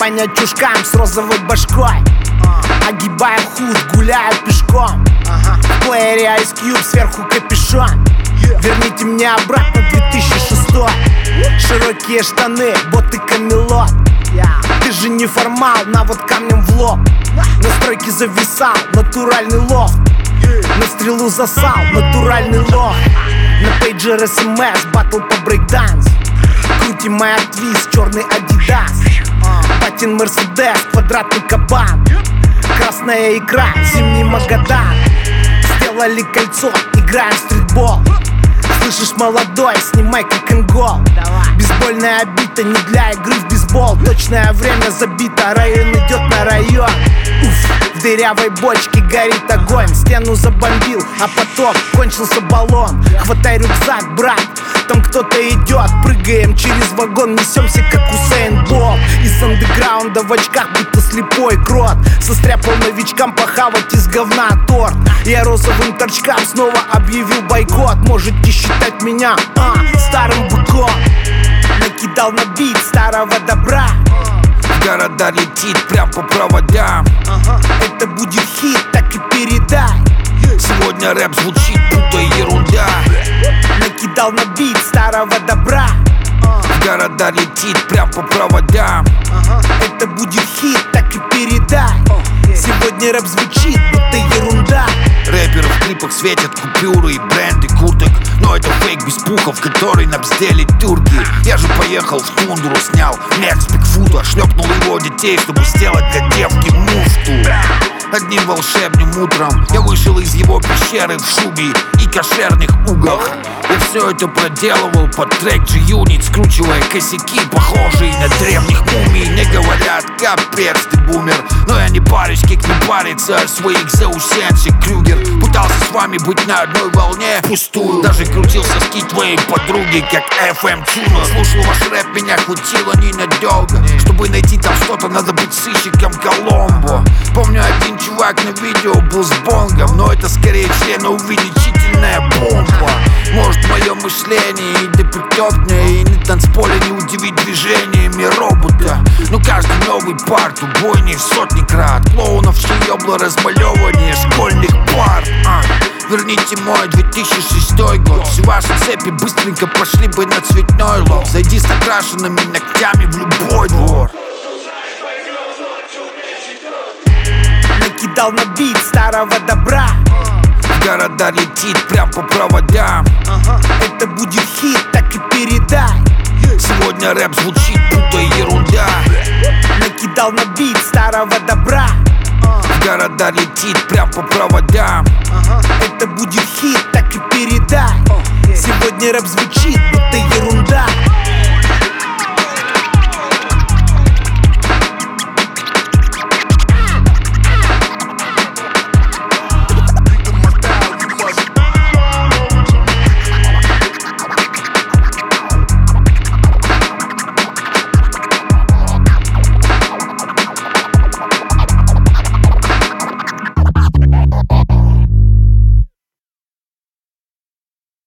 понять чушкам с розовой башкой. Огибая худ, гуляю пешком. В плеере Ice Cube, сверху капюшон. Верните мне обратно 2006. Широкие штаны, боты Камелот. Ты же не формал, на вот камнем в лоб. На стройке зависал, натуральный лофт. На стрелу засал, натуральный лох. На пейджер СМС, батл по брейкданс. Крути моя твист, черный Адидас. Патин Мерседес, квадратный кабан. Красная икра, зимний Магадан. Сделали кольцо, играем в стритбол. Слышишь, молодой, снимай кик-н-гол. Бейсбольная бита не для игры в бейсбол. Точное время забито, район идет на район. В дырявой бочке горит огонь. Стену забомбил, а потом кончился баллон. Хватай рюкзак, брат, там кто-то идет. Прыгаем через вагон, несемся как Усейн Болт. Из андеграунда в очках, будто слепой крот. Состряпал новичкам похавать из говна торт. Я розовым торчкам снова объявил бойкот. Можете считать меня старым быком. Накидал на бит старого добра. Города летит прям по проводам. Это будет хит, так и передай. Сегодня рэп звучит, будто ерунда. Накидал на бит старого добра. Города летит прям по проводам. Это будет хит, так и передай. Сегодня рэп звучит, будто ерунда. Рэперы в клипах светят купюры и бренды курток. Но это фейк без пухов, который нам сделали турки. Я же поехал в тундру, снял мех с Бигфута. Шлепнул его детей, чтобы сделать для девки муфту. Одним волшебным утром я вышел из его пещеры в шубе и кошерных угах. Я все это проделывал под трек G-Unit, скручивая косяки, похожие на древних мумий. Мне говорят, капец, ты бумер. Но я не парюсь, как не париться о своих заусенцах. Крюгер пытался с вами быть на одной волне, пустую. Даже крутил соски твоей подруги, как FM Чуна. Слушал ваш рэп, меня хватило ненадолго. Чтобы найти там что-то, надо быть сыщиком Коломбо. Помню, один чувак на видео был с бонгом, но это скорее членоувеличительная бомба. Может, мое мышление и непритопное, и на танцполе не удивить движениями робота. Но каждый новый парт убойнее в сотни крат. Клоуновские ёбла размалевывание школьных пар. Верните мой 2006 год. Все ваши цепи быстренько пошли бы на цветной лог. Зайди с накрашенными ногтями в любой двор. Накидал на бит старого добра. Города летит прям по проводам. Это будет хит, так и передай. Сегодня рэп звучит, будто ерунда. Накидал на бит старого добра. Города летит прям по проводам. Это будет хит, так и передай. Сегодня рэп звучит, будто ерунда.